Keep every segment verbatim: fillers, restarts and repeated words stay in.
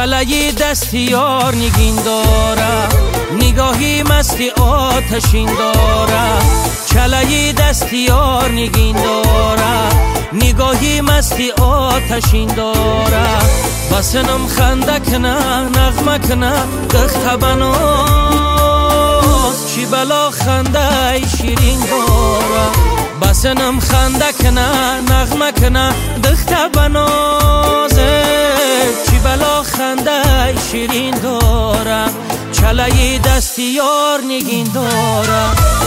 چلای دستی یار نگین داره، نگاهی مستی آتشین داره. چلای دستی یار نگین داره، نگاهی مستی آتشین داره. بسنم خنده کنه نغمه کنه دخت بناز، چی بلا خنده شیرین داره. بسنم خنده کنه نغمه کنه دخت بناز، چی بلا خنده شیرین داره. چلای دستی یار نگین داره.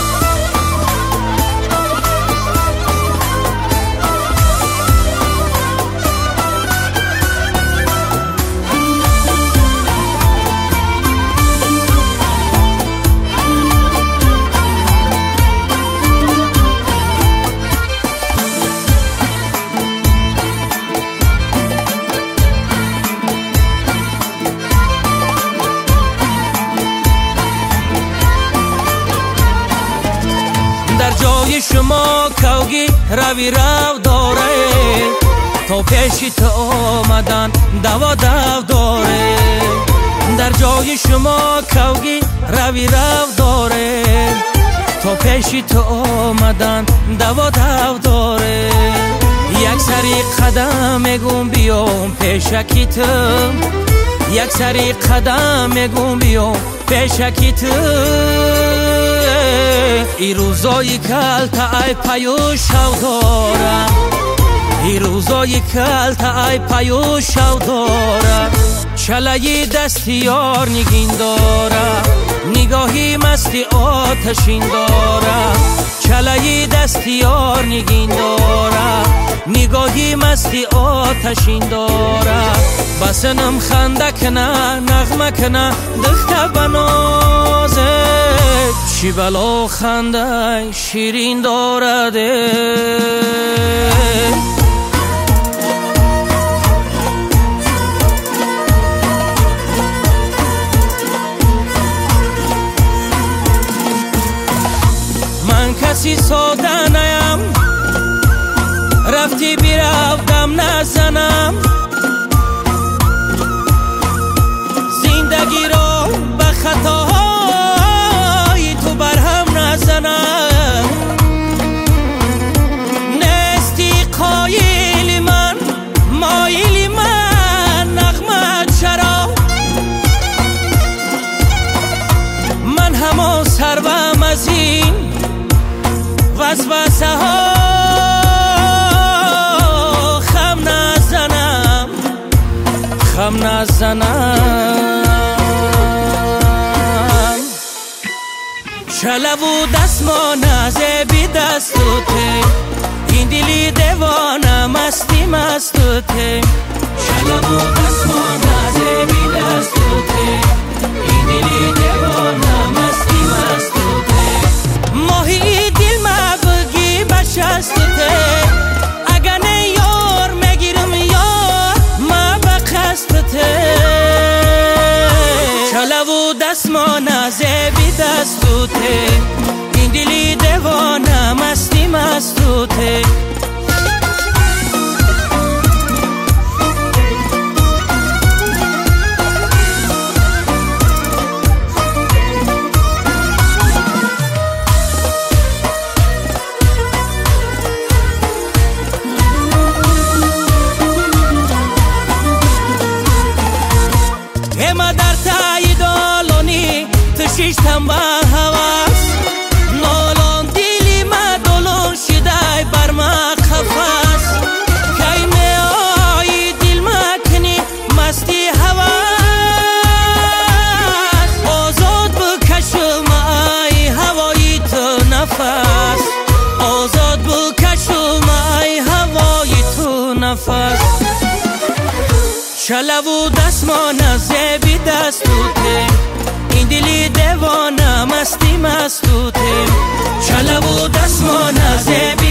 در جای شما کوگی روی رو داره، تا پیشی تو آمدن دوا دو داره. در جای شما کوگی روی رو داره، تا پیشی تو آمدن دوا دو داره. یک سری قدم میگم بیام پیشکی تو، یک سری قدم میگم بیام پیشکی تو. ای روزای کل تا ای پیوش شو دارم، ای روزای کل تا ای پیوش شو دارم. چلای دستی یار نگین داره، نگاهی مستی آتشین داره. چلای دستی یار نگین داره، نگاهی مستی آتشین داره. بسنم خنده کنه نغمه کنه دخت بنازه، چی بلا خنده شیرین دارده. من کسی ساده نیم، رفتی بیرو دم نزنم. زندگی را به خطاهای تو برهم نزنم. نیستی قایل من مایل من نغمه چرا. من همه سربم از این وسوسه ها، خم نزنم خم نزنم. چله و دستمانه زبی دستوته، این دلی دیوانه مستی مستوته. چله و دستمانه زبی دستوته، این دلی دیوانه مستی مستوته. ماهی دل مبگی بشستوته، اگه نه یار میگیرم یار ما بقصدته. چله و دستمانه زبی دستوته، این دلی دیوانه مستی مستوته. اما در تای دالانی تشیشتم با هواس، نالان دیلی ما دلون شده بر ما خفاس. کی می آیی دل ما کنی مستی هواس، آزاد بکشم ای هوای تو نفس، آزاد بکشم ای هوای تو نفس. چله و دستمانه زبی دستوته، این دلی دیوانه مستی مستوته. چله و دستمانه زبی